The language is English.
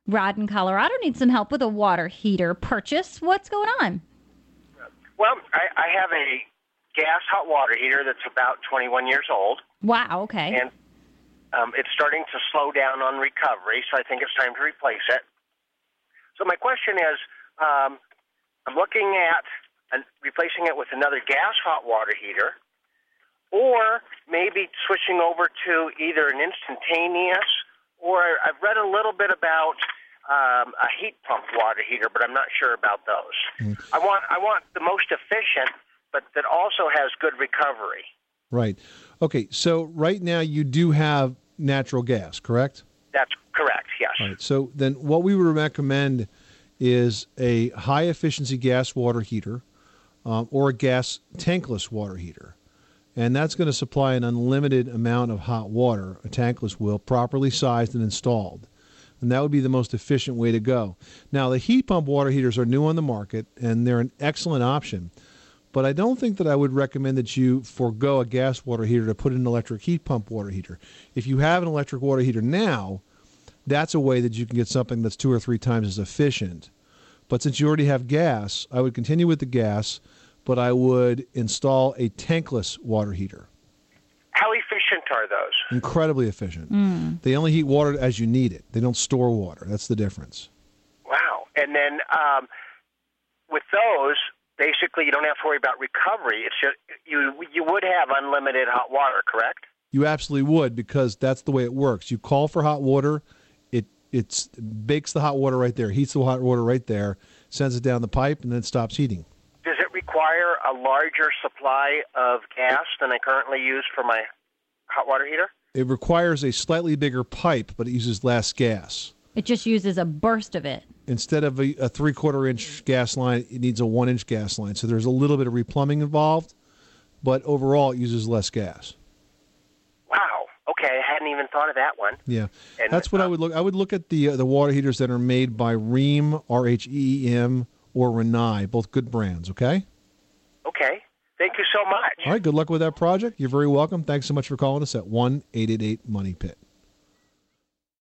Rod in Colorado needs some help with a water heater purchase. What's going on? Well, I have a gas hot water heater that's about 21 years old. Wow, okay. And it's starting to slow down on recovery, so I think it's time to replace it. So my question is, I'm looking at replacing it with another gas hot water heater, or maybe switching over to either an instantaneous, or I've read a little bit about a heat pump water heater, but I'm not sure about those. I want the most efficient, but that also has good recovery. Right. Okay, so right now you do have natural gas, correct? That's correct, yes. All right, so then what we would recommend is a high-efficiency gas water heater or a gas tankless water heater. And that's going to supply an unlimited amount of hot water, a tankless will, properly sized and installed. And that would be the most efficient way to go. Now, the heat pump water heaters are new on the market, and they're an excellent option. But I don't think that I would recommend that you forego a gas water heater to put in an electric heat pump water heater. If you have an electric water heater now, that's a way that you can get something that's 2 or 3 times as efficient. But since you already have gas, I would continue with the gas, but I would install a tankless water heater. How efficient are those? Incredibly efficient. They only heat water as you need it. They don't store water. That's the difference. Wow. And then with those, basically you don't have to worry about recovery. It's just, you would have unlimited hot water, correct? You absolutely would, because that's the way it works. You call for hot water, it bakes the hot water right there, heats the hot water right there, sends it down the pipe, and then it stops heating. Does it require a larger supply of gas than I currently use for my hot water heater? It requires a slightly bigger pipe, but it uses less gas. It just uses a burst of it. Instead of a 3/4 inch gas line, it needs a 1 inch gas line. So there's a little bit of replumbing involved, but overall it uses less gas. Wow. Okay, I hadn't even thought of that one. Yeah, And, that's what I would look. I would look at the water heaters that are made by Rheem, RHEEM, or Rinnai, both good brands. Okay. Okay. Thank you so much. All right. Good luck with that project. You're very welcome. Thanks so much for calling us at 1-888-MONEY-PIT.